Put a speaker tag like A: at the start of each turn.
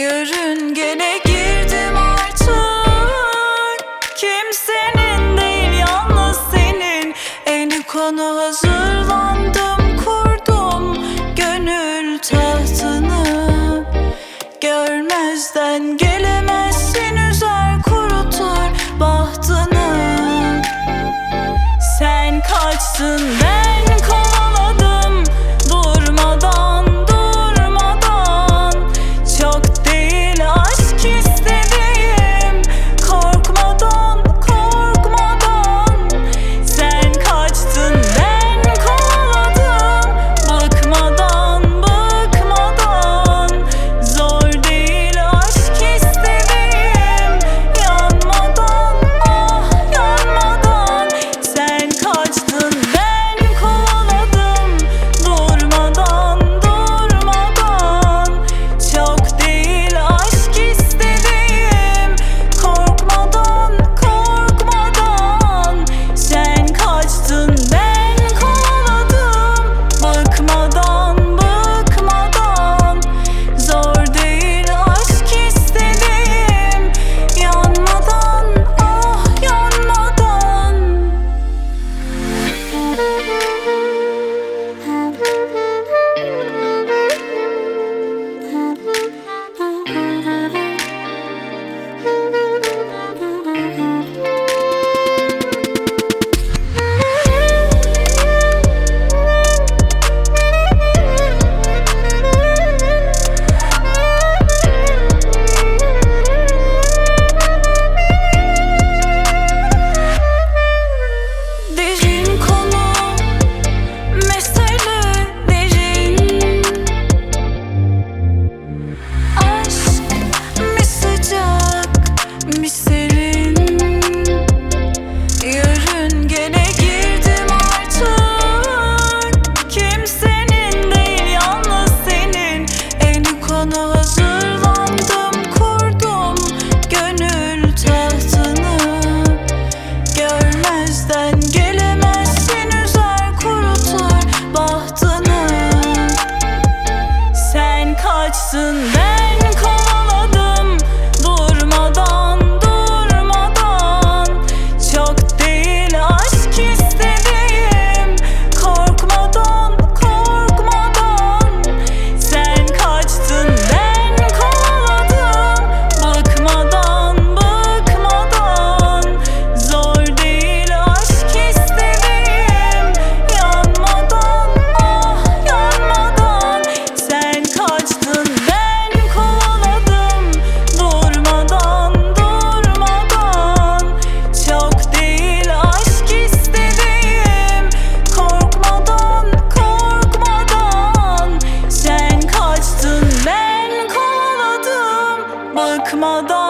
A: Yörüngene girdim artık, kimsenin değil yalnız senin. En konu hazırlandım, kurdum gönül tahtını. Görmezden gelemezsin, üzer kurutur bahtını. Sen kaçtın, ben kovaladım durmadan. Çok değil aşk istediğim, korkmadan. Sen kaçtın, ben kovaladım bıkmadan. Zor değil aşk istediğim, yanmadan, ah yanmadan. Sen kaçtın, ben kovaladım durmadan. Çok değil aşk istediğim, korkmadan. Sen kaçtın, ben kovaladım bıkmadan. Zor değil aşk istediğim, yanmadan, ah yanmadan. Derin konu, mesele derin. Aşk mi sıcak mi serin? Yörüngene girdim artık, kimsenin değil yalnız senin. En konu hazırlandım, kurdum gönül tahtını. Görmezden gelemezsin, üzer kurutur bahtını. Sen kaçtın, ben kovaladım durmadan. Çok değil aşk istediğim, korkmadan. Sen kaçtın, ben kovaladım bıkmadan. Zor değil aşk istediğim, yanmadan, ah yanmadan. Sen kaçtın, ben kovaladım durmadan. Çok değil aşk istediğim, korkmadan. Sen kaçtın, ben kovaladım bıkmadan.